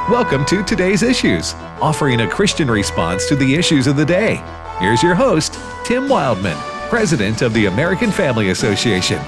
Welcome to Today's Issues, offering a Christian response to the issues of the day. Here's your host, Tim Wildman, President of the American Family Association.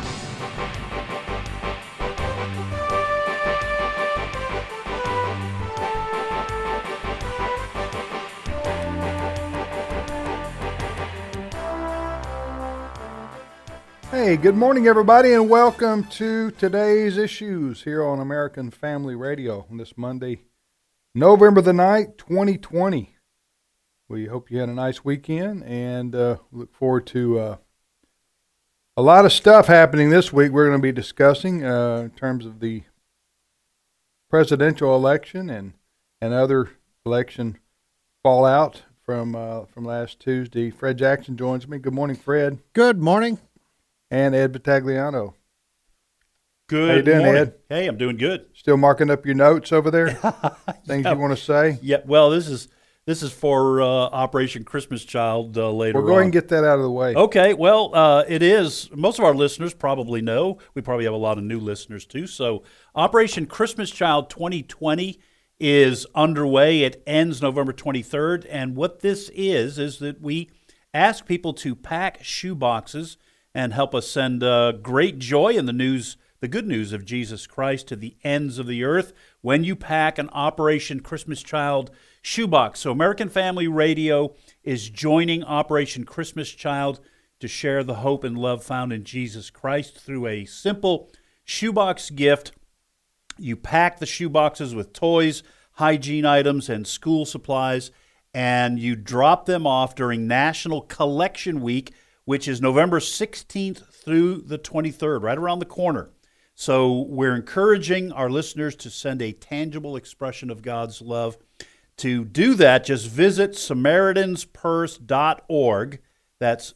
Hey, good morning, everybody, and welcome to Today's Issues here on American Family Radio on this Monday, November the 9th, 2020. We hope you had a nice weekend and look forward to a lot of stuff happening this week we're going to be discussing in terms of the presidential election and other election fallout from last Tuesday. Fred Jackson joins me. Good morning, Fred. Good morning. And Ed Battagliano. Good How you doing, morning. Ed? Hey, I'm doing good. Still marking up your notes over there? Things you want to say? Yeah, well, this is for Operation Christmas Child later on. We'll go ahead and get that out of the way. Okay, well, it is. Most of our listeners probably know. We probably have a lot of new listeners, too. So Operation Christmas Child 2020 is underway. It ends November 23rd. And what this is that we ask people to pack shoe boxes and help us send great joy in the good news of Jesus Christ to the ends of the earth when you pack an Operation Christmas Child shoebox. So American Family Radio is joining Operation Christmas Child to share the hope and love found in Jesus Christ through a simple shoebox gift. You pack the shoeboxes with toys, hygiene items, and school supplies, and you drop them off during National Collection Week, which is November 16th through the 23rd, right around the corner. So we're encouraging our listeners to send a tangible expression of God's love. To do that, just visit SamaritansPurse.org. That's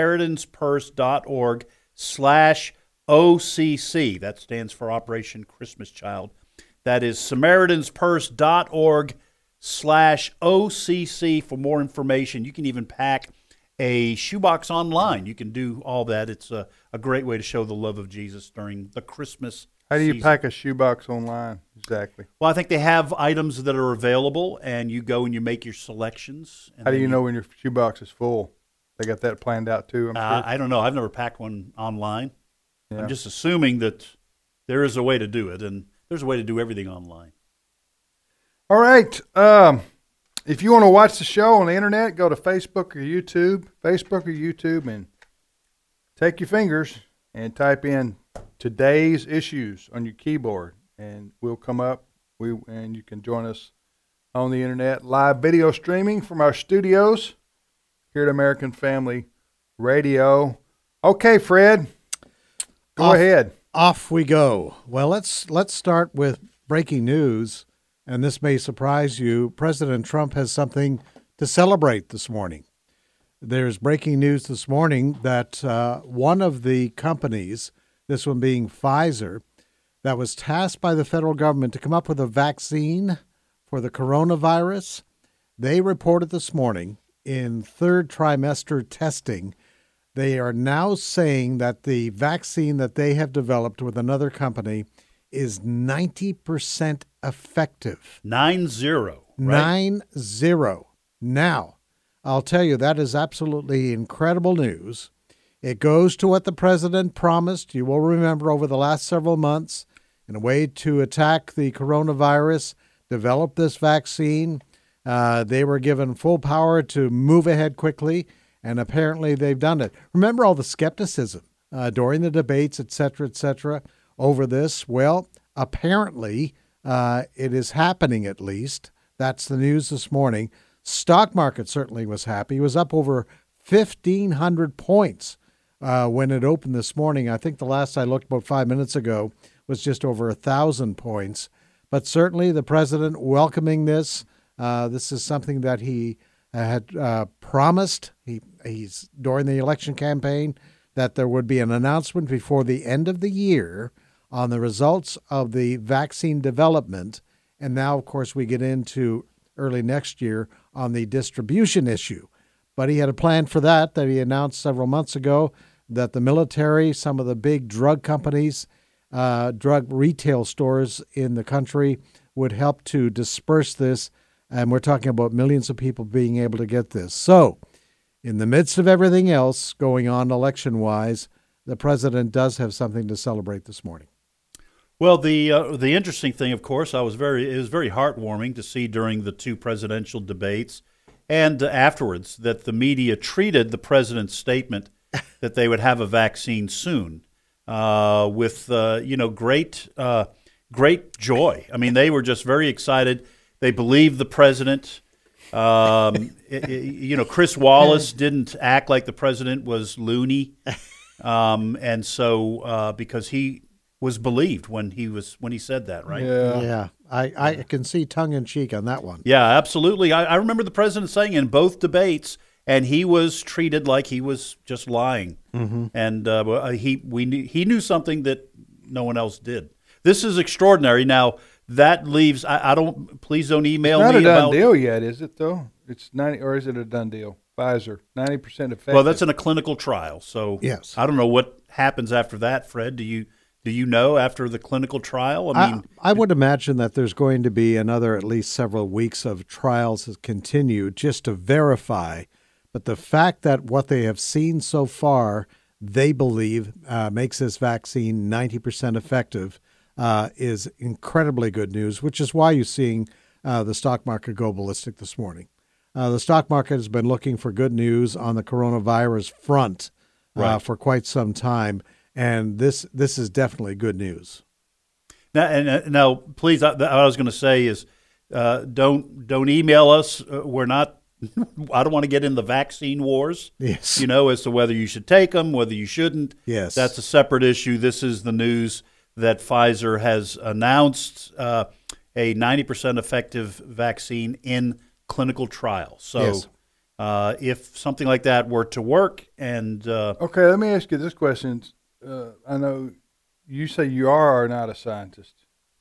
SamaritansPurse.org/OCC. That stands for Operation Christmas Child. That is SamaritansPurse.org/OCC for more information. You can even pack a shoebox online. You can do all that. It's a great way to show the love of Jesus during the Christmas How do you season. pack a shoebox online exactly? Well, I think they have items that are available, and you go and you make your selections. And How do then you know when your shoebox is full? They got that planned out too, I'm sure. I don't know. I've never packed one online. Yeah. I'm just assuming that there is a way to do it, and there's a way to do everything online. All right. If you want to watch the show on the internet, go to Facebook or YouTube, and take your fingers and type in Today's Issues on your keyboard, and we'll come up. And you can join us on the internet, live video streaming from our studios here at American Family Radio. Okay, Fred, go ahead. Off we go. Well, let's start with breaking news. And this may surprise you. President Trump has something to celebrate this morning. There's breaking news this morning that one of the companies, this one being Pfizer, that was tasked by the federal government to come up with a vaccine for the coronavirus, they reported this morning in third trimester testing, they are now saying that the vaccine that they have developed with another company is 90% effective. 9-0, right? 9-0. Now, I'll tell you, that is absolutely incredible news. It goes to what the president promised. You will remember over the last several months, in a way to attack the coronavirus, develop this vaccine. They were given full power to move ahead quickly, and apparently they've done it. Remember all the skepticism during the debates, et cetera, over this? Well, apparently it is happening at least. That's the news this morning. Stock market certainly was happy. It was up over 1,500 points when it opened this morning. I think the last I looked about 5 minutes ago was just over 1,000 points. But certainly the president welcoming this. This is something that he had promised. He's during the election campaign that there would be an announcement before the end of the year on the results of the vaccine development. And now, of course, we get into early next year on the distribution issue. But he had a plan for that he announced several months ago, that the military, some of the big drug companies, drug retail stores in the country would help to disperse this. And we're talking about millions of people being able to get this. So, in the midst of everything else going on election-wise, the president does have something to celebrate this morning. Well, the interesting thing, of course, it was very heartwarming to see during the two presidential debates and afterwards that the media treated the president's statement that they would have a vaccine soon with great joy. I mean, they were just very excited. They believed the president. Chris Wallace didn't act like the president was loony, and so because he was believed when he said that, right? Yeah. I can see tongue in cheek on that one. Yeah, absolutely. I remember the president saying in both debates, and he was treated like he was just lying, and he knew something that no one else did. This is extraordinary. Now that leaves. Please don't email me. It's not a done about, deal yet, is it? Though it's 90, or is it a done deal? Pfizer 90% effective. Well, that's in a clinical trial, so yes. I don't know what happens after that. Fred, do you know after the clinical trial? I would imagine that there's going to be another at least several weeks of trials that continue just to verify. But the fact that what they have seen so far, they believe makes this vaccine 90% effective is incredibly good news, which is why you're seeing the stock market go ballistic this morning. The stock market has been looking for good news on the coronavirus front for quite some time, and this is definitely good news. Now, please, what I was going to say is don't email us. We're not. I don't want to get in the vaccine wars. Yes. As to whether you should take them, whether you shouldn't. Yes. That's a separate issue. This is the news that Pfizer has announced a 90% effective vaccine in clinical trials. So yes. If something like that were to work and okay, let me ask you this question. I know you say you are not a scientist.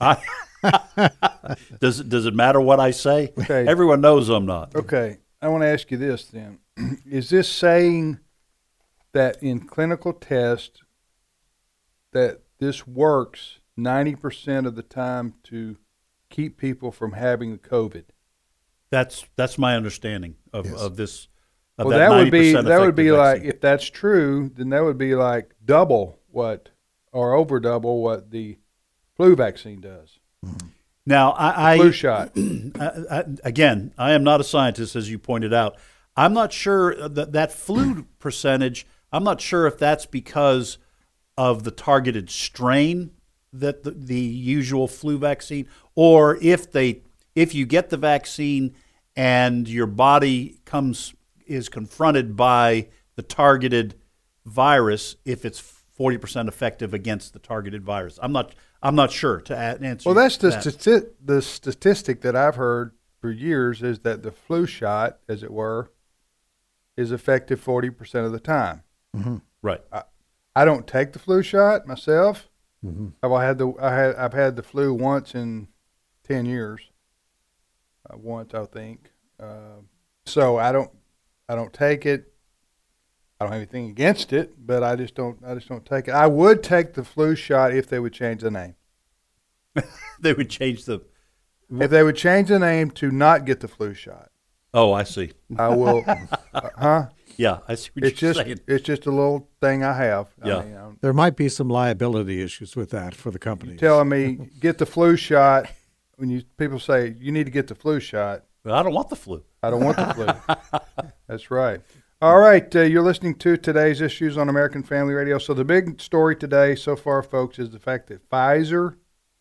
Does it matter what I say? Okay. Everyone knows I'm not. Okay, I want to ask you this then. Is this saying that in clinical tests that this works 90% of the time to keep people from having the COVID? That's my understanding of this. Of Well, that would be like, if that's true, then that would be like double what, or over double what the flu vaccine does. Now, flu shot. Again, I am not a scientist, as you pointed out. I'm not sure that flu percentage. I'm not sure if that's because of the targeted strain that the usual flu vaccine, or if you get the vaccine and your body is confronted by the targeted virus, if it's 40% effective against the targeted virus. I'm not sure to answer. Well, that's the statistic that I've heard for years is that the flu shot, as it were, is effective 40% of the time. Mm-hmm. Right. I don't take the flu shot myself. Mm-hmm. I've had the flu once in 10 years. Once, I think. So I don't take it. I don't have anything against it, but I just don't take it. I would take the flu shot if they would change the name. They would change the. If they would change the name to not get the flu shot. Oh, I see. I will. Yeah, I see what you're saying. It's just a little thing I have. Yeah. There might be some liability issues with that for the company. Telling me get the flu shot when people say you need to get the flu shot. Well, I don't want the flu. I don't want the flu. That's right. All right, you're listening to today's issues on American Family Radio. So the big story today so far, folks, is the fact that Pfizer,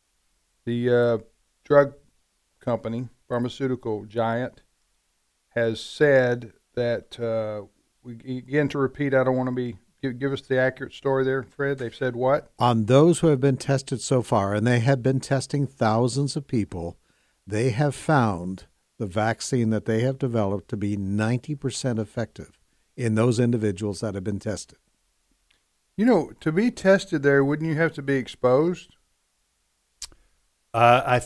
the drug company, pharmaceutical giant, has said that, again, to repeat, I don't want to be, give us the accurate story there, Fred. They've said what? On those who have been tested so far, and they have been testing thousands of people, they have found the vaccine that they have developed to be 90% effective in those individuals that have been tested. You know, to be tested there, wouldn't you have to be exposed? In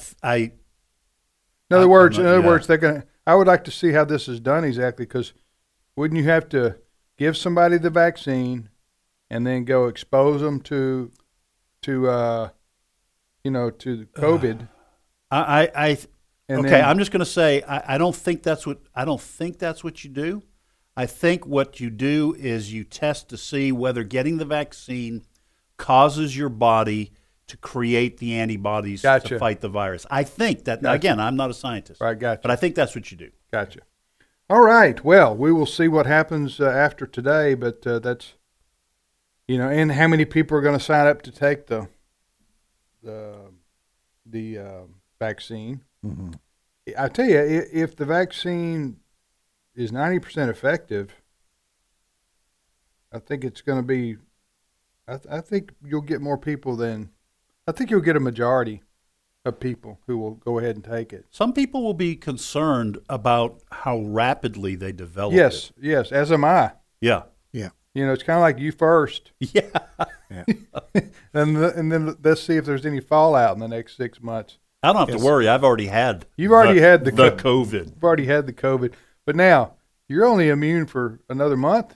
other words, they're going. I would like to see how this is done exactly, because wouldn't you have to give somebody the vaccine and then go expose them to COVID? And Okay, then- I'm just going to say I don't think that's what you do. I think what you do is you test to see whether getting the vaccine causes your body to create the antibodies Gotcha. to fight the virus. I think that Gotcha. again, I'm not a scientist, Right, gotcha. but I think that's what you do. Gotcha. All right. Well, we will see what happens after today, but that's, and how many people are going to sign up to take the vaccine. Mhm. I tell you, if the vaccine is 90% effective, I think it's going to be. I think you'll get more people than. I think you'll get a majority of people who will go ahead and take it. Some people will be concerned about how rapidly they develop Yes, it. yes. As am I. Yeah. Yeah. It's kind of like you first, Yeah. and then let's see if there's any fallout in the next 6 months. I don't have to worry. I've already had You've already had the COVID. You've already had the COVID, but now you're only immune for another month.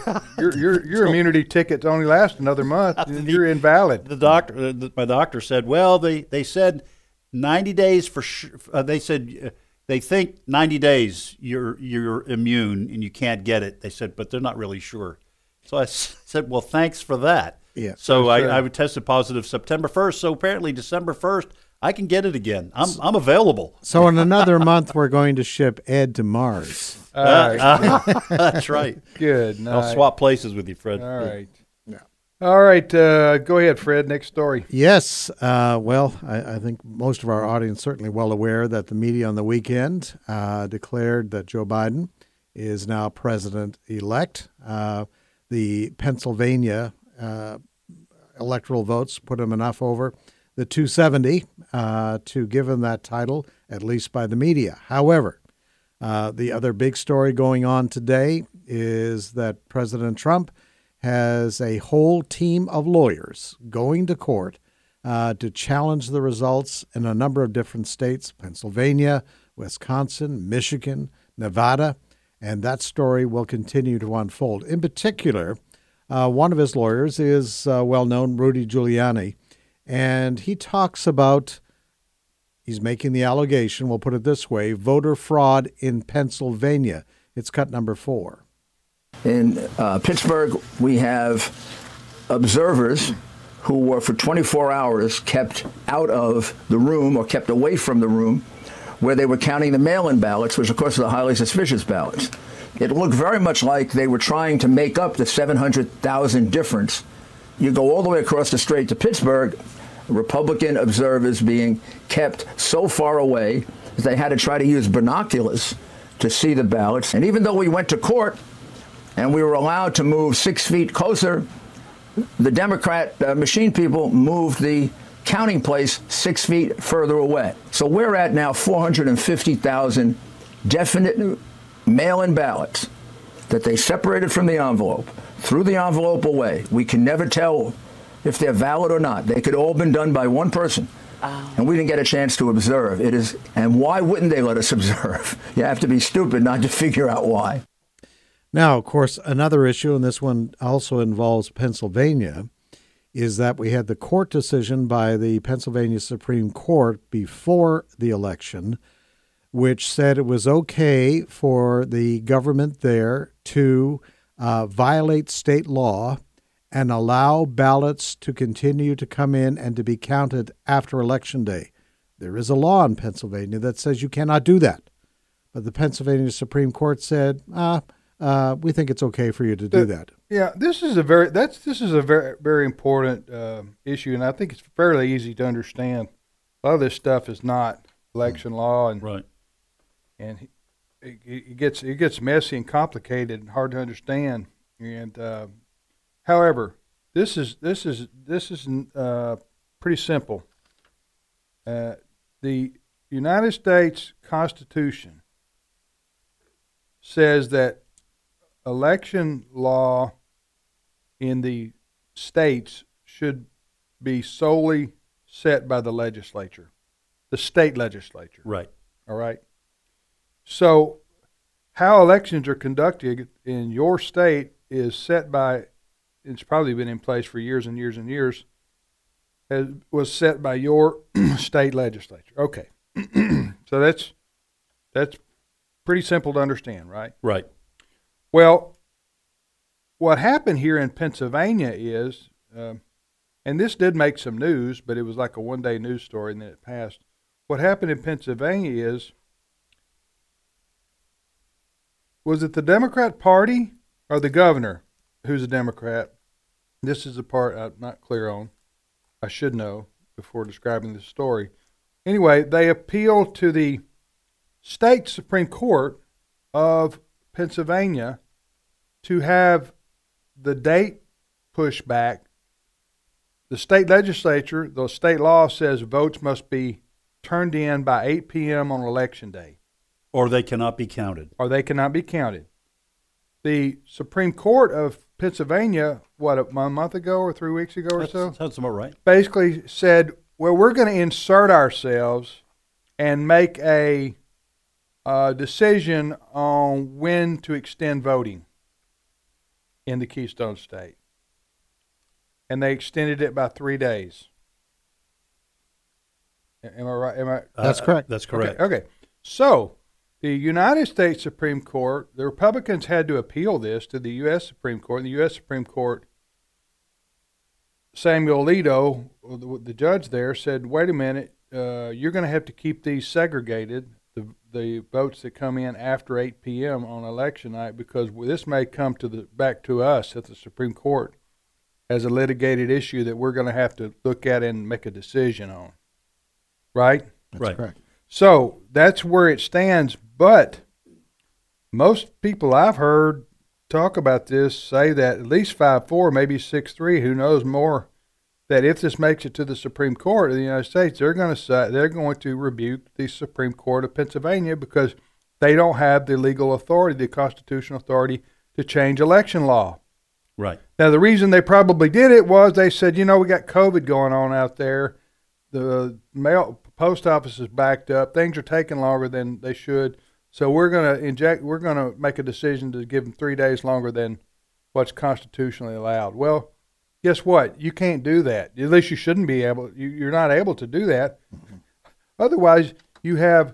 Your immunity tickets only last another month. You're invalid. The doctor, my doctor said, well, they said 90 days for sure. They said they think 90 days you're immune and you can't get it. They said, but they're not really sure. So I said, well, thanks for that. Yeah. So Sure. I tested positive September 1st. So apparently December 1st, I can get it again. I'm available. So in another month, we're going to ship Ed to Mars. All right. That's right. Good. I'll night. swap places with you, Fred. All right. All right. Go ahead, Fred. Next story. Yes. Well, I think most of our audience certainly well aware that the media on the weekend declared that Joe Biden is now president-elect. The Pennsylvania electoral votes put him enough over the 270 to give him that title, at least by the media. However, the other big story going on today is that President Trump has a whole team of lawyers going to court to challenge the results in a number of different states, Pennsylvania, Wisconsin, Michigan, Nevada, and that story will continue to unfold. In particular, one of his lawyers is well-known Rudy Giuliani, and he talks about, he's making the allegation, we'll put it this way, voter fraud in Pennsylvania. It's cut number 4. In Pittsburgh, we have observers who were for 24 hours kept out of the room or kept away from the room where they were counting the mail-in ballots, which of course are the highly suspicious ballots. It looked very much like they were trying to make up the 700,000 difference. You go all the way across the strait to Pittsburgh, Republican observers being kept so far away that they had to try to use binoculars to see the ballots. And even though we went to court and we were allowed to move 6 feet closer, the Democrat machine people moved the counting place 6 feet further away. So we're at now 450,000 definite mail-in ballots that they separated from the envelope, threw the envelope away. We can never tell if they're valid or not. They could all been done by one person. And we didn't get a chance to observe. And why wouldn't they let us observe? You have to be stupid not to figure out why. Now, of course, another issue, and this one also involves Pennsylvania, is that we had the court decision by the Pennsylvania Supreme Court before the election, which said it was okay for the government there to violate state law and allow ballots to continue to come in and to be counted after Election Day. There is a law in Pennsylvania that says you cannot do that. But the Pennsylvania Supreme Court said, we think it's okay for you to do that. Yeah, this is a very very important issue, and I think it's fairly easy to understand. A lot of this stuff is not election law, and Right. and it gets messy and complicated and hard to understand. And however, this is pretty simple. The United States Constitution says that election law in the states should be solely set by the legislature, the state legislature. Right. All right. So how elections are conducted in your state is set by, it's probably been in place for years and years and years, was set by your state legislature. Okay. So that's pretty simple to understand, right? Right. Well, what happened here in Pennsylvania is, and this did make some news, but it was like a one-day news story and then it passed. What happened in Pennsylvania was it the Democrat Party or the governor, who's a Democrat? This is the part I'm not clear on. I should know before describing this story. Anyway, they appealed to the state Supreme Court of Pennsylvania to have the date pushed back. The state legislature, the state law says votes must be turned in by 8 p.m. on Election Day. Or they cannot be counted. The Supreme Court of Pennsylvania, a month ago or 3 weeks ago or so? Sounds about right. Basically said, well, we're going to insert ourselves and make a decision on when to extend voting in the Keystone State. And they extended it by 3 days. Am I right? That's correct. That's correct. Okay. So the United States Supreme Court, the Republicans had to appeal this to the U.S. Supreme Court. The U.S. Supreme Court, Samuel Alito, the judge there, said, wait a minute, you're going to have to keep these segregated, the votes that come in after 8 p.m. on election night, because this may come back to us at the Supreme Court as a litigated issue that we're going to have to look at and make a decision on. Right? That's correct. So that's where it stands. But most people I've heard talk about this say that at least 5-4, maybe 6-3, who knows more, that if this makes it to the Supreme Court of the United States, they're going to rebuke the Supreme Court of Pennsylvania because they don't have the legal authority, the constitutional authority to change election law. Right. Now, the reason they probably did it was they said, we got COVID going on out there. The post office is backed up. Things are taking longer than they should. So we're going to make a decision to give them 3 days longer than what's constitutionally allowed. Well, guess what? You can't do that. At least you shouldn't be able. You're not able to do that. Mm-hmm. Otherwise, you have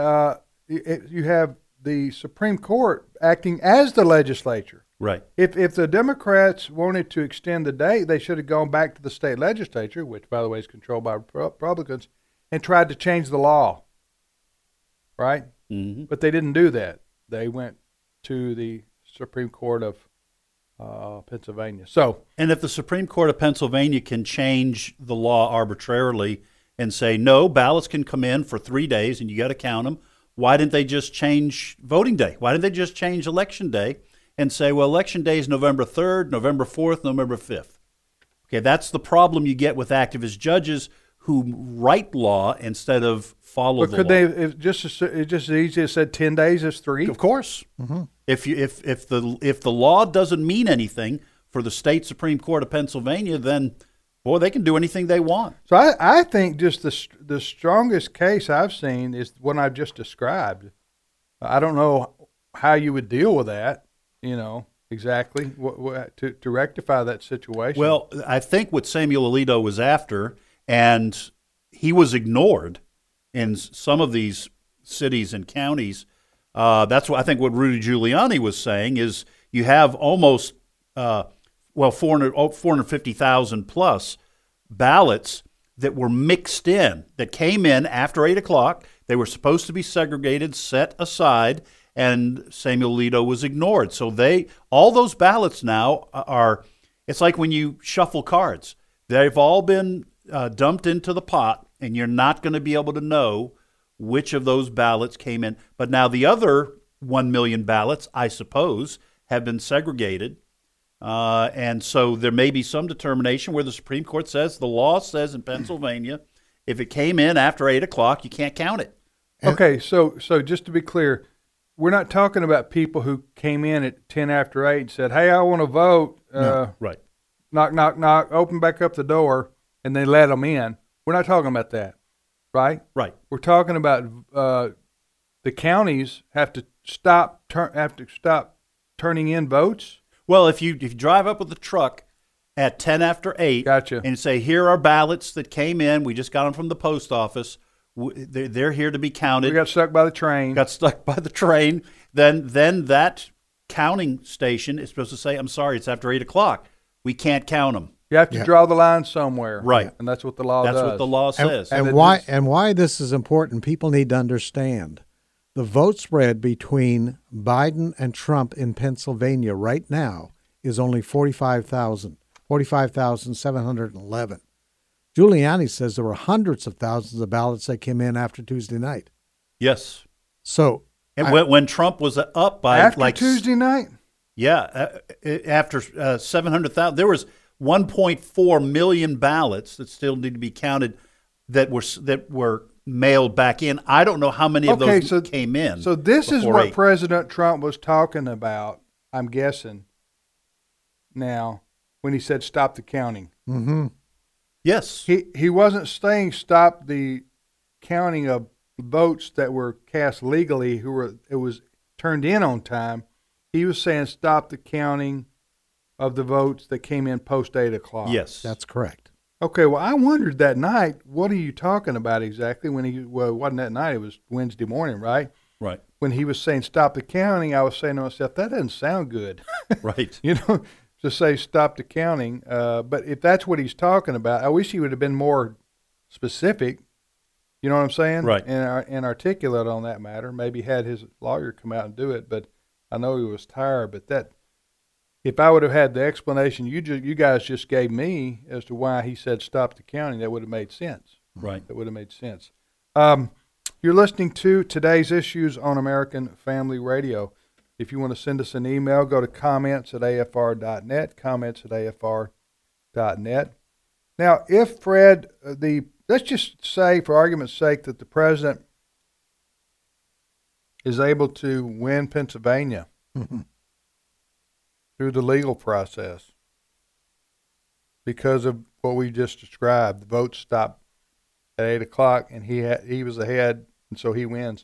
the Supreme Court acting as the legislature. Right. If the Democrats wanted to extend the date, they should have gone back to the state legislature, which, by the way, is controlled by Republicans, and tried to change the law. Right? Mm-hmm. But they didn't do that. They went to the Supreme Court of Pennsylvania. And if the Supreme Court of Pennsylvania can change the law arbitrarily and say, no, ballots can come in for 3 days and you got to count them, why didn't they just change voting day? Why didn't they just change election day and say, well, election day is November 3rd, November 4th, November 5th? Okay, that's the problem you get with activist judges who write law instead of follow the law. But could they, if just as easy as said 10 days as 3? Of course. Mm-hmm. If the law doesn't mean anything for the state Supreme Court of Pennsylvania, then, boy, they can do anything they want. So I think just the strongest case I've seen is what I just described. I don't know how you would deal with that, exactly, to rectify that situation. Well, I think what Samuel Alito was after, and he was ignored in some of these cities and counties. That's what I think what Rudy Giuliani was saying is you have almost 450,000 plus ballots that were mixed in, that came in after 8 o'clock. They were supposed to be segregated, set aside, and Samuel Alito was ignored. So all those ballots now are, it's like when you shuffle cards. They've all been dumped into the pot, and you're not going to be able to know which of those ballots came in. But now the other 1 million ballots, I suppose, have been segregated. And so there may be some determination where the Supreme Court says, the law says in Pennsylvania, if it came in after 8 o'clock, you can't count it. Okay, so just to be clear, we're not talking about people who came in at 10 after 8 and said, hey, I want to vote. No, right. Knock, knock, knock, open back up the door, and they let them in. We're not talking about that, right? Right. We're talking about the counties have to stop turning in votes. Well, if you drive up with the truck at 10 after 8 Gotcha. and say, here are ballots that came in, we just got them from the post office, They're here to be counted. We got stuck by the train. Got stuck by the train. Then that counting station is supposed to say, I'm sorry, it's after 8 o'clock. We can't count them. You have to draw the line somewhere. Right. And that's what the law does. That's what the law says. And why this is important, people need to understand. The vote spread between Biden and Trump in Pennsylvania right now is only 45,711. Giuliani says there were hundreds of thousands of ballots that came in after Tuesday night. Yes. So, and when Trump was up by after Tuesday night? Yeah, after 700,000, there was 1.4 million ballots that still need to be counted that were mailed back in. I don't know how many of those came in. So this is what President Trump was talking about, I'm guessing, now, when he said stop the counting. Mm-hmm. Yes. He wasn't saying stop the counting of votes that were cast legally it was turned in on time. He was saying stop the counting of the votes that came in post 8 o'clock. Yes. That's correct. Okay, well, I wondered that night, what are you talking about exactly? It wasn't that night, it was Wednesday morning, right? Right. When he was saying stop the counting, I was saying to myself, that doesn't sound good. Right. To say stop the counting. But if that's what he's talking about, I wish he would have been more specific. You know what I'm saying? Right. And articulate on that matter. Maybe had his lawyer come out and do it, but I know he was tired. But if I would have had the explanation you guys just gave me as to why he said stop the counting, that would have made sense. Right. That would have made sense. You're listening to Today's Issues on American Family Radio. If you want to send us an email, go to comments@afr.net, comments@afr.net. Now, if Fred, let's just say, for argument's sake, that the president is able to win Pennsylvania through the legal process because of what we just described. The vote stopped at 8 o'clock, and he was ahead, and so he wins.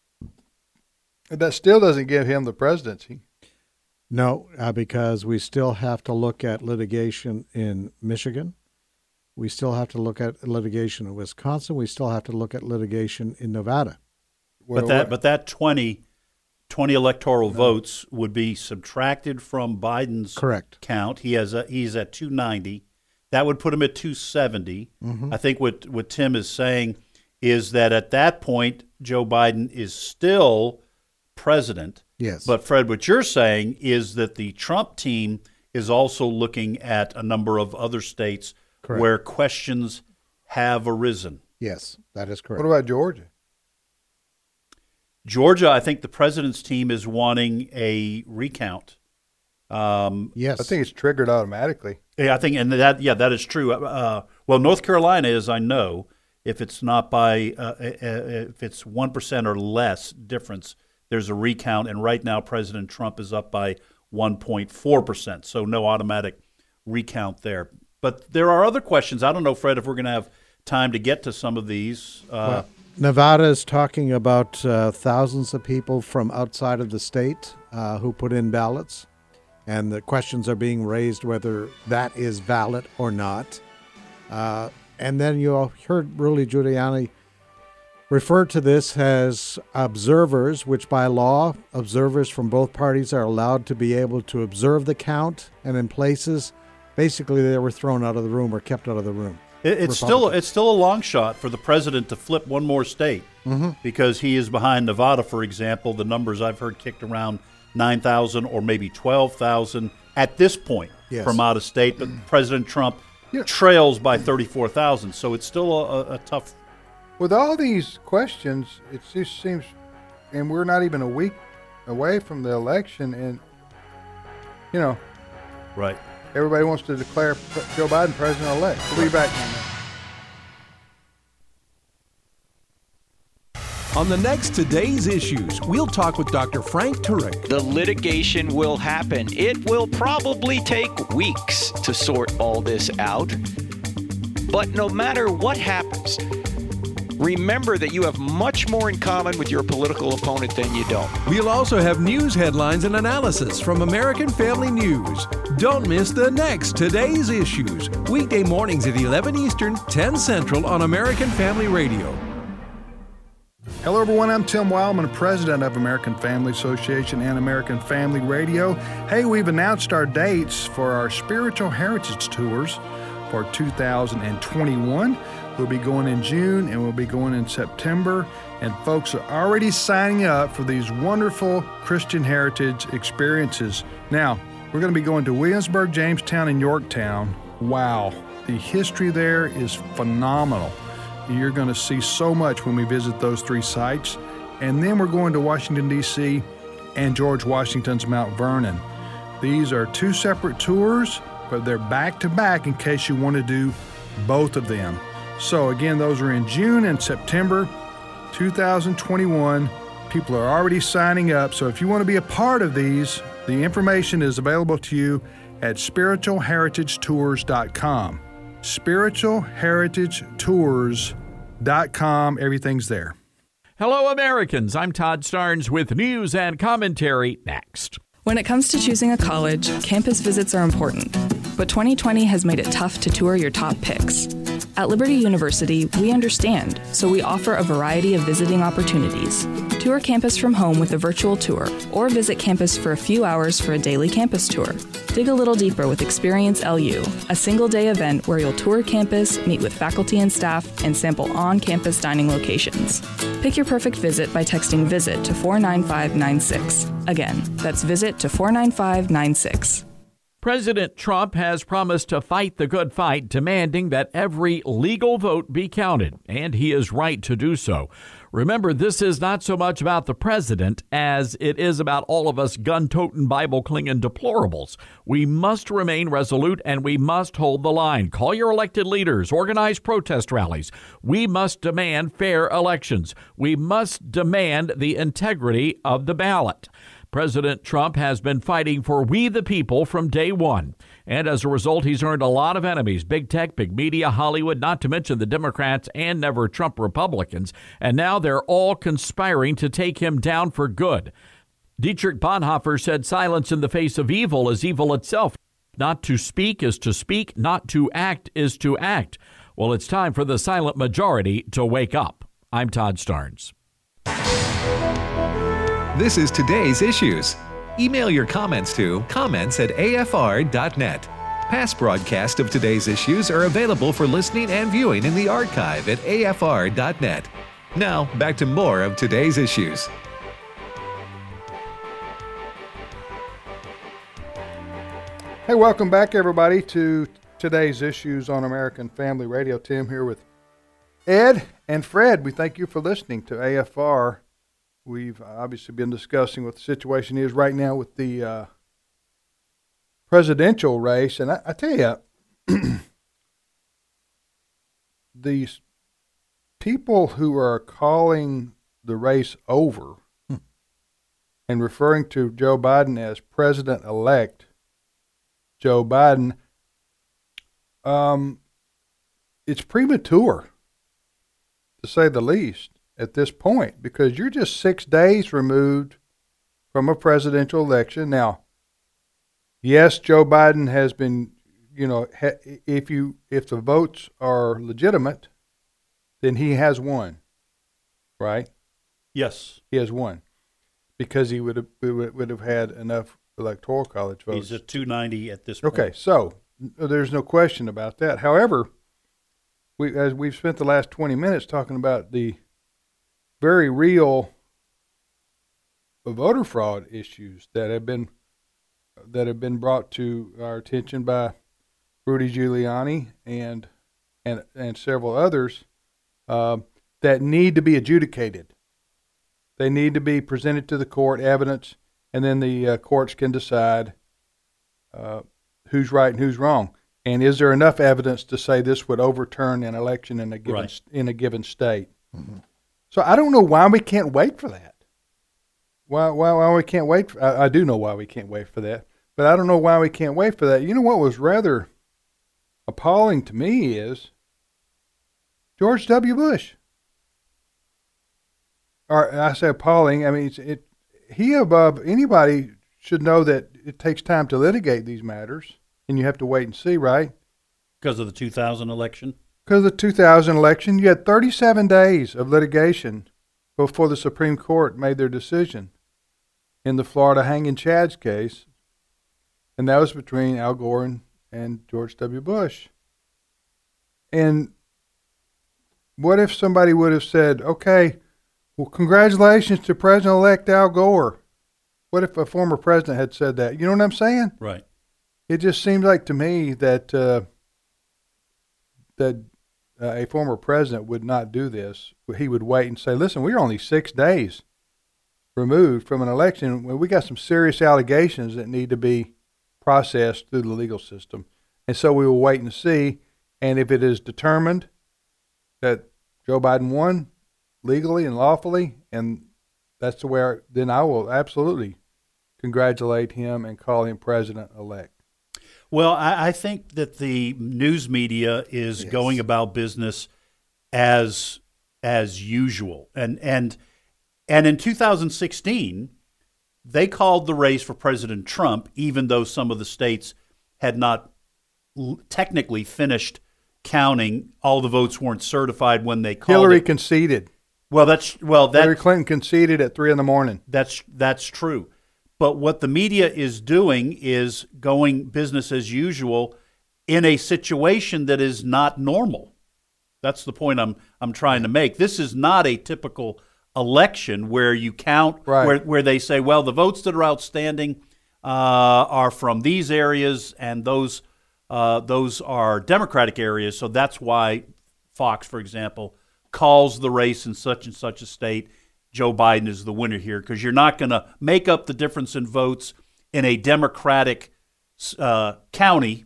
That still doesn't give him the presidency. No, because we still have to look at litigation in Michigan. We still have to look at litigation in Wisconsin. We still have to look at litigation in Nevada. But that 20 electoral votes would be subtracted from Biden's count. He's at 290. That would put him at 270. Mm-hmm. I think what Tim is saying is that at that point, Joe Biden is still president. Yes. But Fred, what you're saying is that the Trump team is also looking at a number of other states where questions have arisen. Yes, that is correct. What about Georgia? Georgia, I think the president's team is wanting a recount. Yes. I think it's triggered automatically. Yeah, I think, and that is true. Well, North Carolina is, I know, if it's not by, if it's 1% or less difference, there's a recount, and right now President Trump is up by 1.4%, so no automatic recount there. But there are other questions. I don't know, Fred, if we're going to have time to get to some of these. Well, Nevada is talking about thousands of people from outside of the state who put in ballots, and the questions are being raised whether that is valid or not. And then you heard Rudy Giuliani refer to this as observers, which by law, observers from both parties are allowed to be able to observe the count, and in places, basically they were thrown out of the room or kept out of the room. It's still a long shot for the president to flip one more state because he is behind Nevada, for example. The numbers I've heard kicked around 9,000 or maybe 12,000 at this point from out of state, but President Trump trails by 34,000, so it's still a tough. With all these questions, it just seems, and we're not even a week away from the election, and right. Everybody wants to declare Joe Biden president-elect. We'll be back in a minute. On the next Today's Issues, we'll talk with Dr. Frank Turek. The litigation will happen. It will probably take weeks to sort all this out. But no matter what happens, remember that you have much more in common with your political opponent than you don't. We'll also have news headlines and analysis from American Family News. Don't miss the next Today's Issues, weekday mornings at 11 Eastern, 10 Central on American Family Radio. Hello, everyone. I'm Tim Wildman, president of American Family Association and American Family Radio. Hey, we've announced our dates for our Spiritual Heritage Tours for 2021. We'll be going in June and we'll be going in September. And folks are already signing up for these wonderful Christian heritage experiences. Now, we're going to be going to Williamsburg, Jamestown, and Yorktown. Wow, the history there is phenomenal. You're going to see so much when we visit those three sites. And then we're going to Washington, D.C. and George Washington's Mount Vernon. These are two separate tours, but they're back-to-back in case you want to do both of them. So again, those are in June and September 2021. People are already signing up. So if you want to be a part of these, the information is available to you at spiritualheritagetours.com. spiritualheritagetours.com. Everything's there. Hello, Americans. I'm Todd Starnes with news and commentary next. When it comes to choosing a college, campus visits are important, but 2020 has made it tough to tour your top picks. At Liberty University, we understand, so we offer a variety of visiting opportunities. Tour campus from home with a virtual tour, or visit campus for a few hours for a daily campus tour. Dig a little deeper with Experience LU, a single-day event where you'll tour campus, meet with faculty and staff, and sample on-campus dining locations. Pick your perfect visit by texting VISIT to 49596. Again, that's VISIT to 49596. President Trump has promised to fight the good fight, demanding that every legal vote be counted, and he is right to do so. Remember, this is not so much about the president as it is about all of us gun-toting, Bible-clinging deplorables. We must remain resolute, and we must hold the line. Call your elected leaders. Organize protest rallies. We must demand fair elections. We must demand the integrity of the ballot. President Trump has been fighting for we the people from day one. And as a result, he's earned a lot of enemies, big tech, big media, Hollywood, not to mention the Democrats and never Trump Republicans. And now they're all conspiring to take him down for good. Dietrich Bonhoeffer said silence in the face of evil is evil itself. Not to speak is to speak, not to act is to act. Well, it's time for the silent majority to wake up. I'm Todd Starnes. This is Today's Issues. Email your comments to comments@afr.net. Past broadcasts of Today's Issues are available for listening and viewing in the archive at afr.net. Now, back to more of Today's Issues. Hey, welcome back, everybody, to Today's Issues on American Family Radio. Tim here with Ed and Fred. We thank you for listening to AFR. We've obviously been discussing what the situation is right now with the presidential race. And I tell you, these people who are calling the race over and referring to Joe Biden as President-elect Joe Biden, it's premature, to say the least, at this point, because you're just 6 days removed from a presidential election. Now, yes, Joe Biden has been, if the votes are legitimate, then he has won, right? Yes. He has won, because he would have had enough electoral college votes. He's at 290 at this point. Okay, so there's no question about that. However, as we've spent the last 20 minutes talking about the very real voter fraud issues that have been brought to our attention by Rudy Giuliani and several others that need to be adjudicated. They need to be presented to the court, evidence, and then the courts can decide who's right and who's wrong. And is there enough evidence to say this would overturn an election in a given state? Mm-hmm. So I don't know why we can't wait for that. Why we can't wait? I do know why we can't wait for that, but I don't know why we can't wait for that. You know what was rather appalling to me is George W. Bush. Or I say appalling. I mean, he above anybody should know that it takes time to litigate these matters, and you have to wait and see, right? Because of the 2000 election? Because of the 2000 election, you had 37 days of litigation before the Supreme Court made their decision in the Florida Hanging Chads case, and that was between Al Gore and George W. Bush. And what if somebody would have said, okay, well, congratulations to President-elect Al Gore? What if a former president had said that? You know what I'm saying? Right. It just seems like to me that a former president would not do this. He would wait and say, listen, we're only 6 days removed from an election. We got some serious allegations that need to be processed through the legal system. And so we will wait and see. And if it is determined that Joe Biden won legally and lawfully, and that's the way, then I will absolutely congratulate him and call him president-elect. Well, I think that the news media is going about business as usual, and in 2016, they called the race for President Trump, even though some of the states had not technically finished counting. All the votes weren't certified when they called. Hillary conceded. Hillary Clinton conceded at 3 a.m. That's true. But what the media is doing is going business as usual in a situation that is not normal. That's the point I'm trying to make. This is not a typical election where you count, where they say, well, the votes that are outstanding are from these areas, and those are Democratic areas. So that's why Fox, for example, calls the race in such and such a state. Joe Biden is the winner here, because you're not going to make up the difference in votes in a Democratic county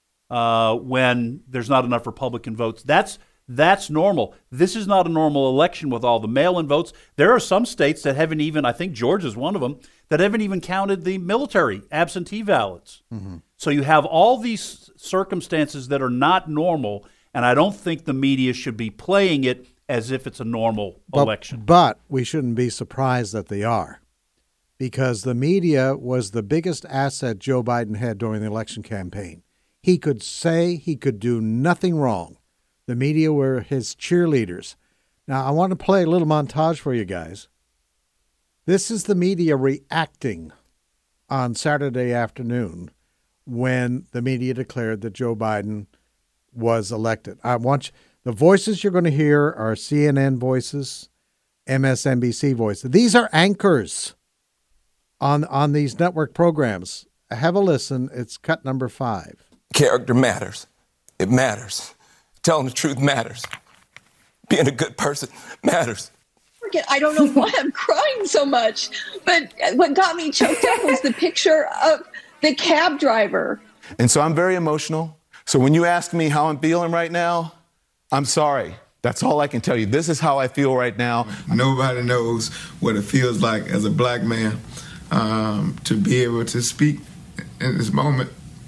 when there's not enough Republican votes. That's normal. This is not a normal election with all the mail-in votes. There are some states that haven't even, I think Georgia's one of them, that haven't even counted the military absentee ballots. Mm-hmm. So you have all these circumstances that are not normal, and I don't think the media should be playing it as if it's a normal election. But we shouldn't be surprised that they are, because the media was the biggest asset Joe Biden had during the election campaign. He could say he could do nothing wrong. The media were his cheerleaders. Now, I want to play a little montage for you guys. This is the media reacting on Saturday afternoon when the media declared that Joe Biden was elected. The voices you're going to hear are CNN voices, MSNBC voices. These are anchors on these network programs. Have a listen. It's cut number 5. Character matters. It matters. Telling the truth matters. Being a good person matters. I don't know why I'm crying so much, but what got me choked up was the picture of the cab driver. And so I'm very emotional. So when you ask me how I'm feeling right now, I'm sorry. That's all I can tell you. This is how I feel right now. Nobody knows what it feels like as a black man to be able to speak in this moment.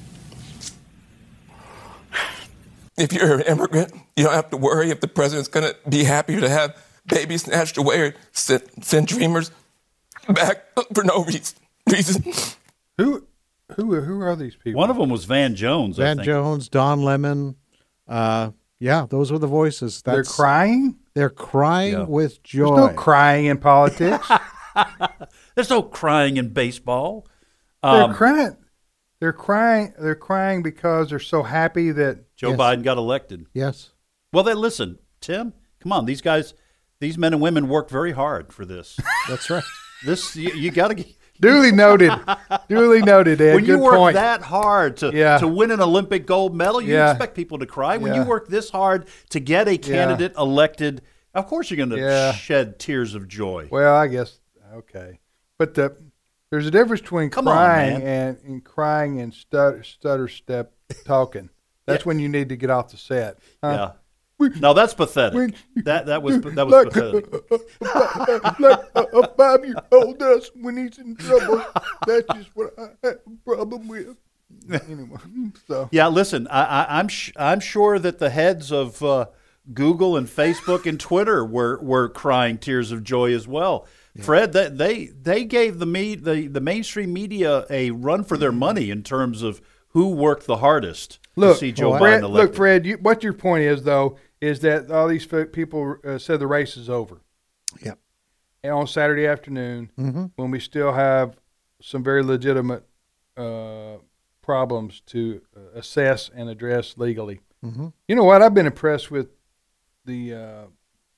If you're an immigrant, you don't have to worry if the president's going to be happier to have babies snatched away or send dreamers back for no reason. Who are these people? One of them was Van Jones. Van Jones, Don Lemon. Yeah, those were the voices. They're crying? They're crying with joy. There's no crying in politics. There's no crying in baseball. They're crying. They're crying because they're so happy that Joe Biden got elected. Yes. Well, then listen, Tim, come on. These guys, these men and women worked very hard for this. That's right. This you got to get. Duly noted. Duly noted, Ed. When you Good work point. that hard to win an Olympic gold medal, you expect people to cry. When you work this hard to get a candidate elected, of course you're going to shed tears of joy. Well, I guess, okay. But there's a difference between crying and stutter step talking. That's when you need to get off the set. Yeah. No, that's pathetic. That was pathetic. Like a 5-year-old does when he's in trouble. That's just what I have a problem with. Anyway, so yeah. Listen, I'm sure that the heads of Google and Facebook and Twitter were crying tears of joy as well. Yeah. Fred, they gave the mainstream media a run for their money in terms of who worked the hardest to see Joe Biden elected. Look, Fred, what your point is, though, is that all these people said the race is over. Yep. on Saturday afternoon when we still have some very legitimate problems to assess and address legally. You know what? I've been impressed with the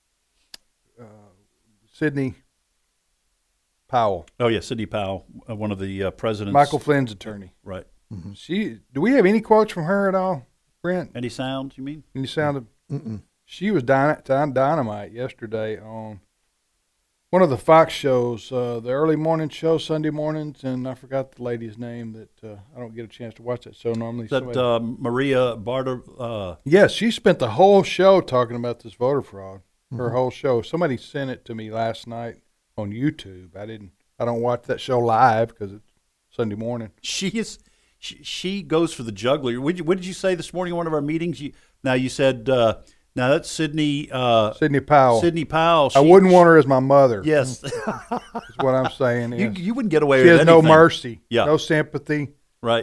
Sidney Powell. Oh yeah, Sidney Powell, one of the president's. Michael Flynn's attorney. Right. Do we have any quotes from her at all, Brent? Any sound? You mean? Any sound of? She was dynamite yesterday on one of the Fox shows, the early morning show, Sunday mornings, and I forgot the lady's name that I don't get a chance to watch that show normally. Is that Maria Barter? Yes, she spent the whole show talking about this voter fraud. Her whole show. Somebody sent it to me last night on YouTube. I don't watch that show live because it's Sunday morning. She goes for the juggler. What did you say this morning in one of our meetings? You said. Now that's Sidney Powell. Sidney Powell. I wouldn't want her as my mother. Yes, that's what I'm saying. You wouldn't get away with anything. She has no mercy. Yeah. No sympathy. Right.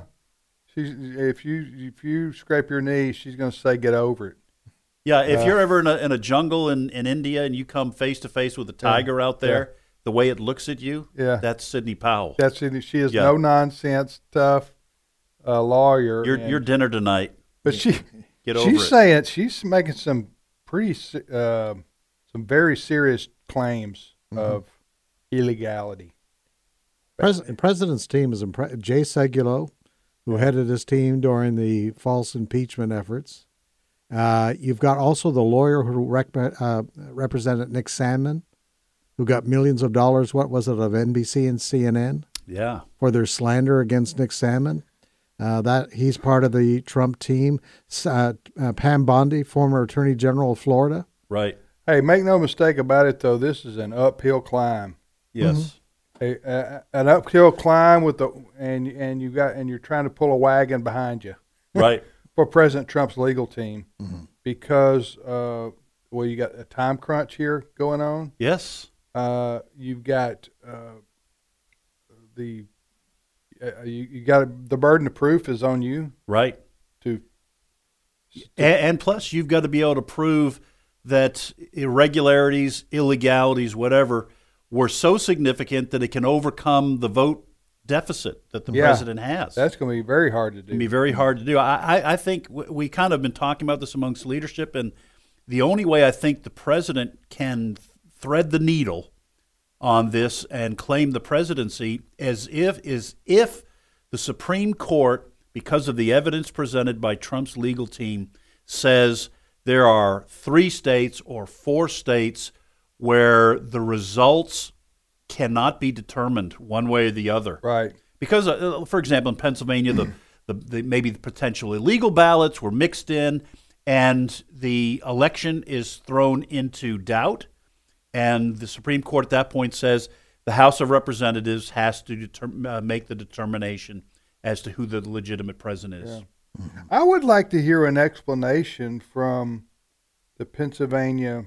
If you scrape your knee, she's going to say, "Get over it." Yeah. If you're ever in a jungle in India and you come face to face with a tiger out there, the way it looks at you, that's Sidney Powell. That's Sidney. She is no nonsense, tough lawyer. Your dinner tonight. But Get over it. She's making some pretty, some very serious claims of illegality. The president's team is Jay Segulo, who headed his team during the false impeachment efforts. You've got also the lawyer who represented Nick Sandmann, who got millions of dollars. What was it, of NBC and CNN? Yeah, for their slander against Nick Sandmann. That he's part of the Trump team. Pam Bondi, former Attorney General of Florida. Right. Hey, make no mistake about it, though. This is an uphill climb. Yes. An uphill climb and you're trying to pull a wagon behind you. Right. For President Trump's legal team, because you got a time crunch here going on. Yes. You've got you got the burden of proof is on you, right? And plus, you've got to be able to prove that irregularities, illegalities, whatever, were so significant that it can overcome the vote deficit that the president has. That's going to be very hard to do. It's going to be very hard to do. I think we kind of been talking about this amongst leadership, and the only way I think the president can thread the needle on this and claim the presidency is if the Supreme Court, because of the evidence presented by Trump's legal team, says there are 3 states or 4 states where the results cannot be determined one way or the other. Right. Because, for example, in Pennsylvania, maybe the potential illegal ballots were mixed in, and the election is thrown into doubt. And the Supreme Court at that point says the House of Representatives has to make the determination as to who the legitimate president is. Yeah. I would like to hear an explanation from the Pennsylvania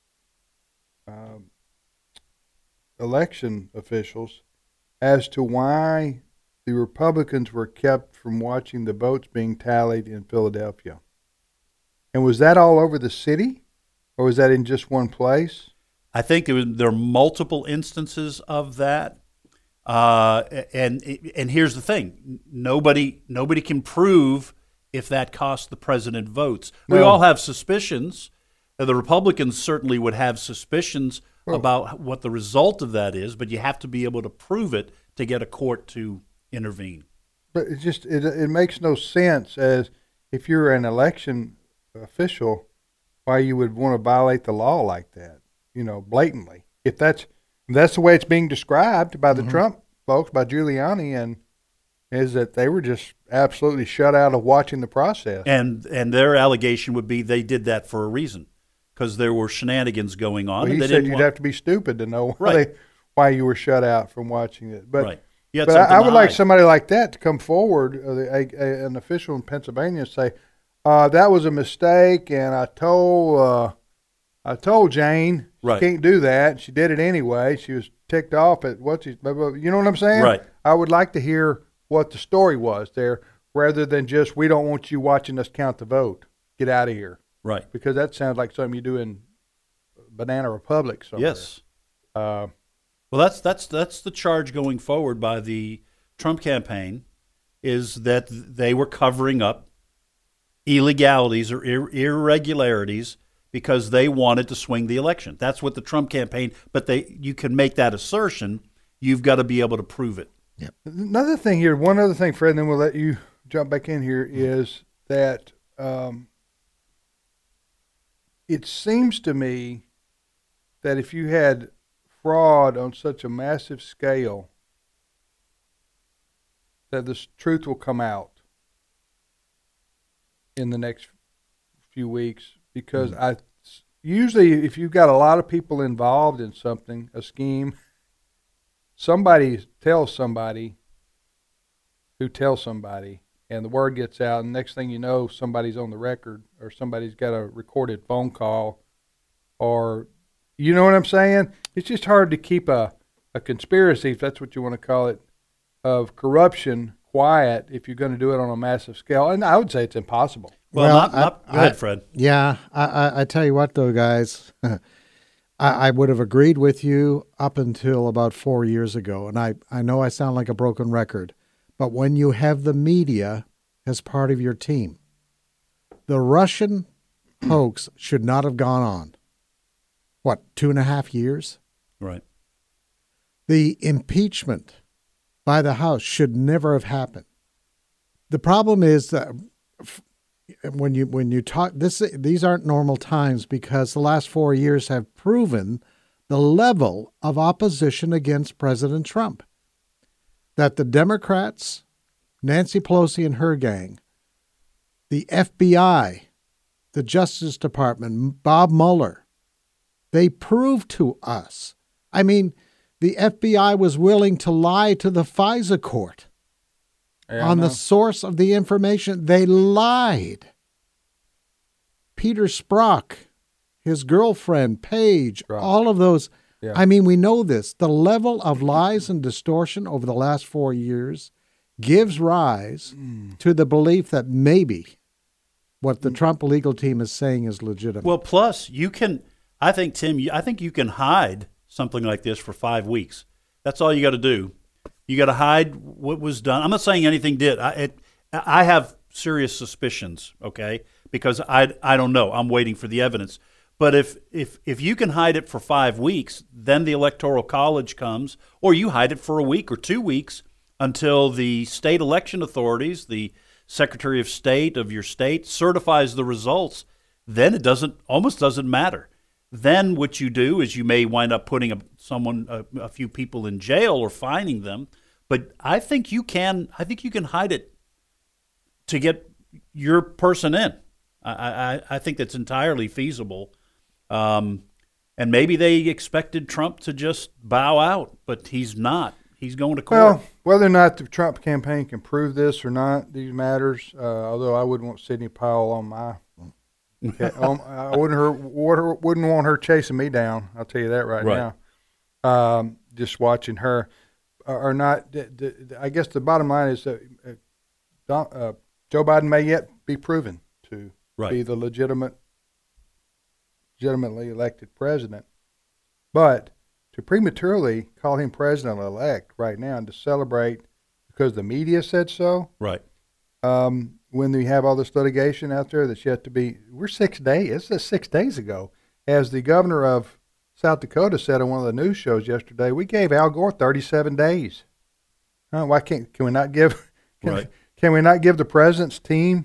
election officials as to why the Republicans were kept from watching the votes being tallied in Philadelphia. And was that all over the city, or was that in just one place? I think there are multiple instances of that, and here's the thing: nobody can prove if that cost the president votes. No. We all have suspicions. The Republicans certainly would have suspicions about what the result of that is, but you have to be able to prove it to get a court to intervene. But it makes no sense as if you're an election official, why you would want to violate the law like that. Blatantly. If that's the way it's being described by the Trump folks, by Giuliani, and is that they were just absolutely shut out of watching the process. And their allegation would be they did that for a reason, because there were shenanigans going on. Well, he said you'd have to be stupid to know why you were shut out from watching it. But, but I would like somebody like that to come forward, an official in Pennsylvania, and say, that was a mistake, and I told Jane she can't do that. She did it anyway. She was ticked off at you know what I'm saying? Right. I would like to hear what the story was there, rather than just, we don't want you watching us count the vote. Get out of here. Right. Because that sounds like something you do in Banana Republic somewhere. Yes. Well, that's the charge going forward by the Trump campaign, is that they were covering up illegalities or irregularities because they wanted to swing the election. That's what the Trump campaign. But you can make that assertion. You've got to be able to prove it. Yep. Another thing here, one other thing, Fred, and then we'll let you jump back in here, is that it seems to me that if you had fraud on such a massive scale, that the truth will come out in the next few weeks, because usually if you've got a lot of people involved in something, a scheme, somebody tells somebody who tells somebody, and the word gets out, and next thing you know, somebody's on the record, or somebody's got a recorded phone call, or you know what I'm saying? It's just hard to keep a conspiracy, if that's what you want to call it, of corruption quiet if you're going to do it on a massive scale. And I would say it's impossible. Well, go ahead, Fred. Yeah, I tell you what, though, guys, I would have agreed with you up until about 4 years ago. And I know I sound like a broken record, but when you have the media as part of your team, the Russian hoax should not have gone on. What, 2.5 years? Right. The impeachment by the House should never have happened. The problem is that when you talk, these aren't normal times, because the last 4 years have proven the level of opposition against President Trump. That the Democrats, Nancy Pelosi and her gang, the FBI, the Justice Department, Bob Mueller, they proved to us. I mean, the FBI was willing to lie to the FISA court on the source of the information. They lied. Peter Strzok, his girlfriend, Paige, all of those. Yeah. I mean, we know this. The level of lies and distortion over the last 4 years gives rise to the belief that maybe what the Trump legal team is saying is legitimate. Well, plus, I think, Tim, you can hide something like this for 5 weeks. That's all you got to do. You got to hide what was done. I'm not saying anything did. I have serious suspicions, okay, because I don't know. I'm waiting for the evidence. But if you can hide it for 5 weeks, then the Electoral College comes, or you hide it for a week or 2 weeks until the state election authorities, the Secretary of State of your state, certifies the results, then it almost doesn't matter. Then what you do is you may wind up putting a few people in jail or fining them. But I think you can hide it to get your person in. I think that's entirely feasible. And maybe they expected Trump to just bow out, but he's not. He's going to court. Well, whether or not the Trump campaign can prove this or not, these matters, although I wouldn't want Sidney Powell on my I wouldn't want her chasing me down. I'll tell you that right now. Just watching her, or not. I guess the bottom line is that Joe Biden may yet be proven to be the legitimately elected president, but to prematurely call him president-elect right now and to celebrate because the media said so, right? When we have all this litigation out there that's yet to be, we're 6 days. This is 6 days ago. As the governor of South Dakota said on one of the news shows yesterday, we gave Al Gore 37 days. Why can we not give? Can we not give the president's team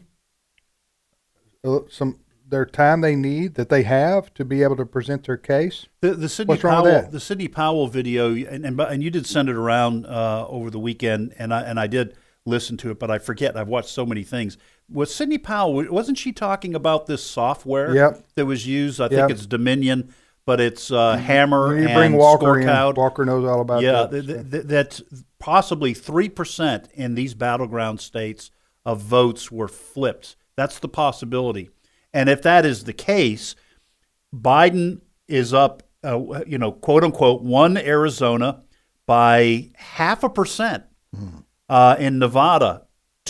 their time they need that they have to be able to present their case? The Sidney Powell video, and you did send it around over the weekend, and I did listen to it, but I forget. I've watched so many things. Was Sidney Powell, wasn't she talking about this software that was used? I think it's Dominion, but it's Hammer and bring Walker Scorecloud. In. Walker knows all about that. Yeah, that's possibly 3% in these battleground states of votes were flipped. That's the possibility. And if that is the case, Biden is up, quote unquote, won Arizona by 0.5%. In Nevada,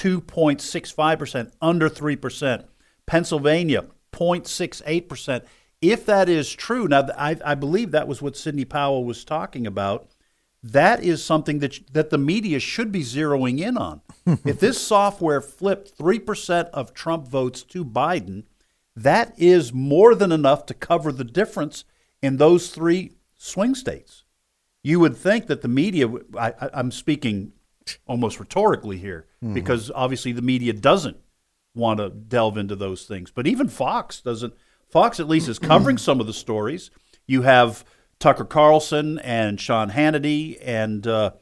2.65%, under 3%. Pennsylvania, 0.68%. if that is true, now I believe that was what Sidney Powell was talking about. That is something that the media should be zeroing in on. If this software flipped 3% of Trump votes to Biden, that is more than enough to cover the difference in those 3 swing states. You would think that the media, I'm speaking almost rhetorically here, because obviously the media doesn't want to delve into those things. But even Fox doesn't. Fox at least is covering some of the stories. You have Tucker Carlson and Sean Hannity and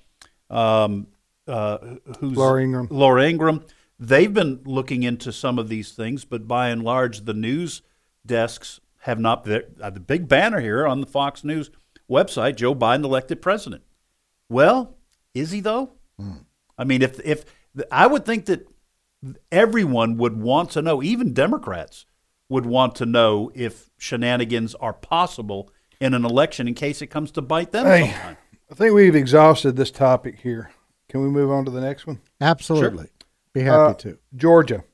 who's Laura Ingraham. They've been looking into some of these things, but by and large, the news desks have not. The big banner here on the Fox News website: Joe Biden elected president. Well, is he though? I mean, if I would think that everyone would want to know, even Democrats would want to know if shenanigans are possible in an election in case it comes to bite them sometime. I think we've exhausted this topic here. Can we move on to the next one? Absolutely. Sure. Be happy to. Georgia.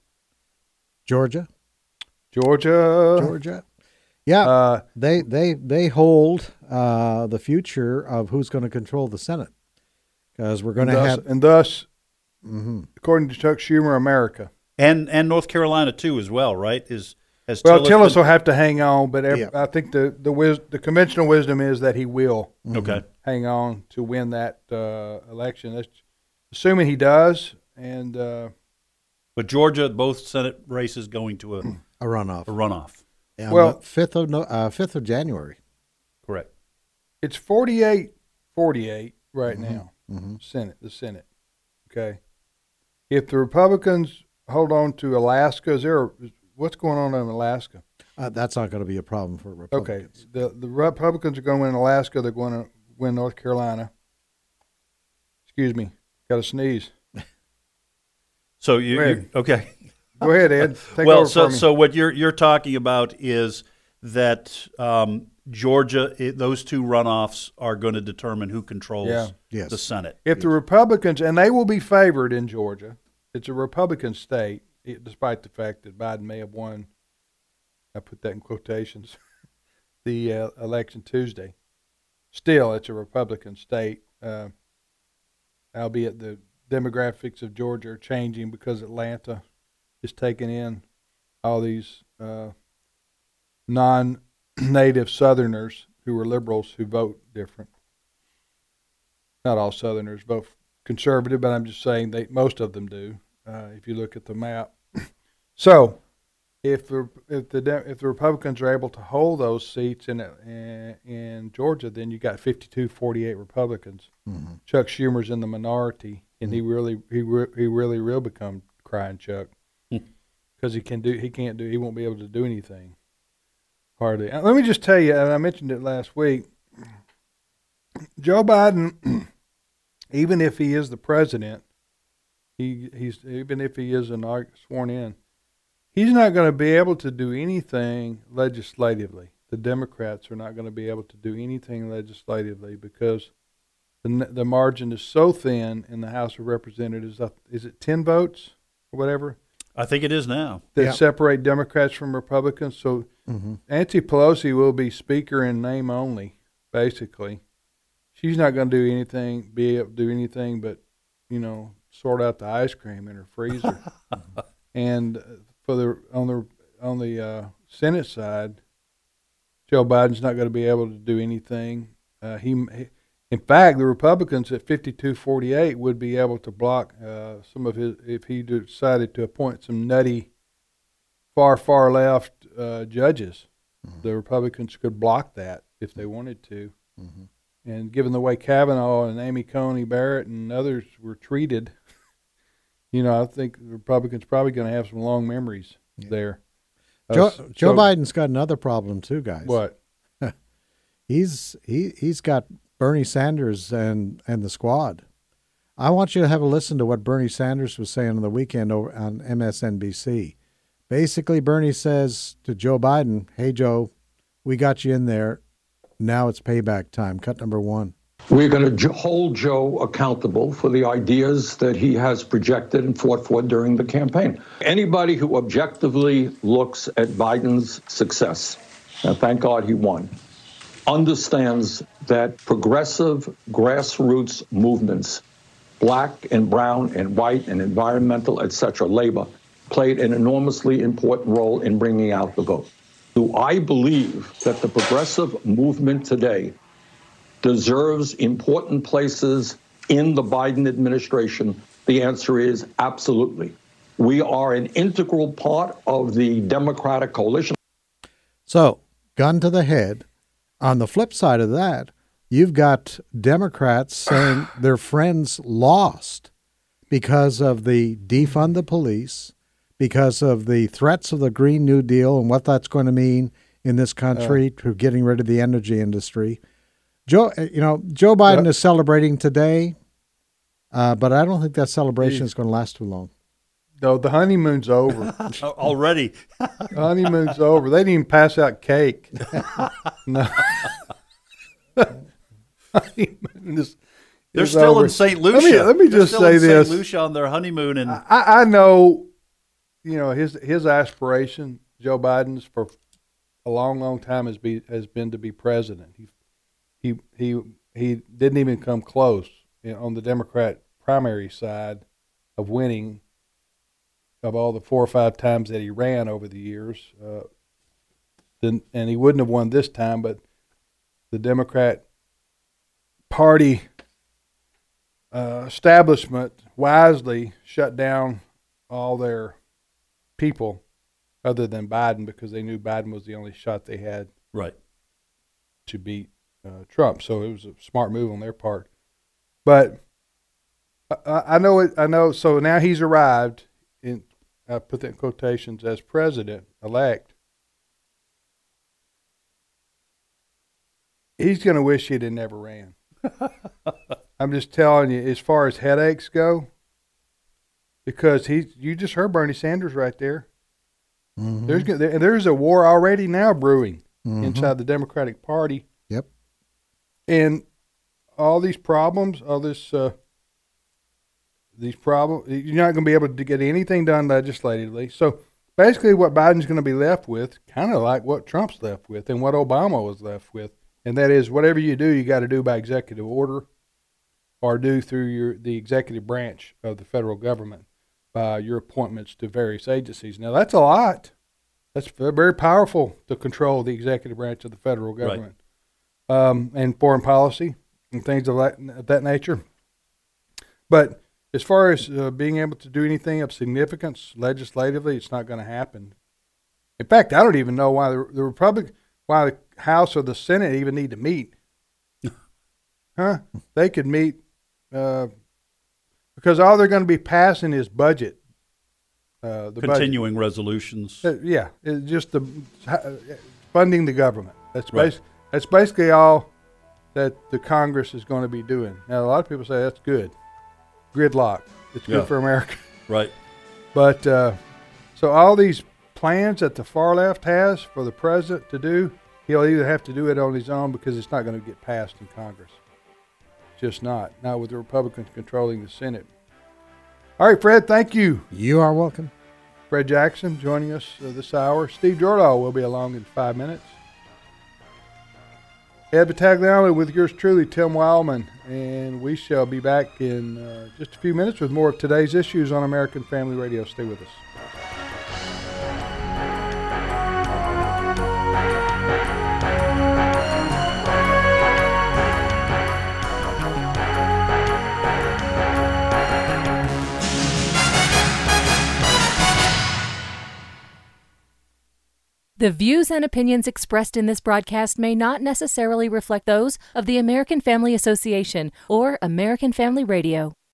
Yeah. They hold the future of who's going to control the Senate, because we're going to have, and thus, according to Chuck Schumer, America and North Carolina too as well, right? Tillis will have to hang on, but I think the conventional wisdom is that he will hang on to win that election. That's assuming he does. And but Georgia, both Senate races going to a runoff. Yeah, well, 5th of January. Correct. It's 48-48 right now. The Senate. Okay. If the Republicans hold on to Alaska, what's going on in Alaska? That's not going to be a problem for Republicans. Okay. The Republicans are going to win Alaska. They're going to win North Carolina. Excuse me. Got to sneeze. So you okay? Go ahead, Ed. Take over for me. So what you're talking about is that Georgia, those 2 runoffs are going to determine who controls the Senate. If the Republicans, and they will be favored in Georgia, it's a Republican state, despite the fact that Biden may have won, I put that in quotations, the election Tuesday. Still, it's a Republican state, albeit the demographics of Georgia are changing because Atlanta is taking in all these non-native Southerners who are liberals who vote different. Not all Southerners vote conservative, but I'm just saying most of them do. If you look at the map, so if the Republicans are able to hold those seats in Georgia, then you got 52-48 Republicans. Chuck Schumer's in the minority, and he really will become crying Chuck, because he won't be able to do anything hardly. Let me just tell you, and I mentioned it last week. Joe Biden, even if he is the president, even if he is sworn in, he's not going to be able to do anything legislatively. The Democrats are not going to be able to do anything legislatively because the margin is so thin in the House of Representatives. Is it 10 votes or whatever? I think it is now. That separate Democrats from Republicans. So Nancy Pelosi will be Speaker in name only, basically. She's not going to be able to do anything but, sort out the ice cream in her freezer. And on the Senate side, Joe Biden's not going to be able to do anything. In fact, the Republicans at 52-48 would be able to block some of his, if he decided to appoint some nutty, far left judges. The Republicans could block that if they wanted to. And given the way Kavanaugh and Amy Coney Barrett and others were treated, I think the Republicans probably going to have some long memories there. Joe Biden's got another problem too, guys. What? He's got Bernie Sanders and the squad. I want you to have a listen to what Bernie Sanders was saying on the weekend over on MSNBC. Basically, Bernie says to Joe Biden, "Hey, Joe, we got you in there. Now it's payback time." Cut number 1. We're going to hold Joe accountable for the ideas that he has projected and fought for during the campaign. Anybody who objectively looks at Biden's success and thank God he won, understands that progressive grassroots movements, black and brown and white and environmental, etc., labor, played an enormously important role in bringing out the vote. Do I believe that the progressive movement today deserves important places in the Biden administration? The answer is absolutely. We are an integral part of the Democratic coalition. So, gun to the head. On the flip side of that, you've got Democrats saying their friends lost because of the defund the police, because of the threats of the Green New Deal and what that's going to mean in this country to getting rid of the energy industry. Joe Biden is celebrating today, but I don't think that celebration is going to last too long. No, the honeymoon's over. Already. The honeymoon's over. They didn't even pass out cake. No. They're still over. in St. Lucia. Let me just say this. St. Lucia on their honeymoon. And I know, his aspiration, Joe Biden's, for a long, long time has been to be president. He didn't even come close on the Democrat primary side of winning. Of all the 4 or 5 times that he ran over the years, and he wouldn't have won this time, but the Democrat Party establishment wisely shut down all their people other than Biden because they knew Biden was the only shot they had to beat Trump. So it was a smart move on their part. But I know it. I know. So now he's arrived. I put that in quotations, as president-elect. He's going to wish he'd have never ran. I'm just telling you, as far as headaches go, because you just heard Bernie Sanders right there. Mm-hmm. There's a war already now brewing inside the Democratic Party. Yep. And all these problems, these problems, you're not going to be able to get anything done legislatively. So basically what Biden's going to be left with, kind of like what Trump's left with and what Obama was left with, and that is whatever you do, you got to do by executive order or do through the executive branch of the federal government by your appointments to various agencies. Now, that's a lot. That's very powerful to control the executive branch of the federal government, and foreign policy and things of that nature. But as far as being able to do anything of significance legislatively, it's not going to happen. In fact, I don't even know why why the House or the Senate even need to meet. They could meet because all they're going to be passing is budget. Continuing resolutions. It's just funding the government. That's basically all that the Congress is going to be doing. Now, a lot of people say that's good. Gridlock. It's good for America. Right. But so all these plans that the far left has for the president to do, he'll either have to do it on his own because it's not going to get passed in Congress. Just not with the Republicans controlling the Senate. All right, Fred, thank you. You are welcome. Fred Jackson joining us this hour. Steve Jordahl will be along in 5 minutes. Ed Battagliano with yours truly, Tim Wildman, and we shall be back in just a few minutes with more of today's issues on American Family Radio. Stay with us. The views and opinions expressed in this broadcast may not necessarily reflect those of the American Family Association or American Family Radio.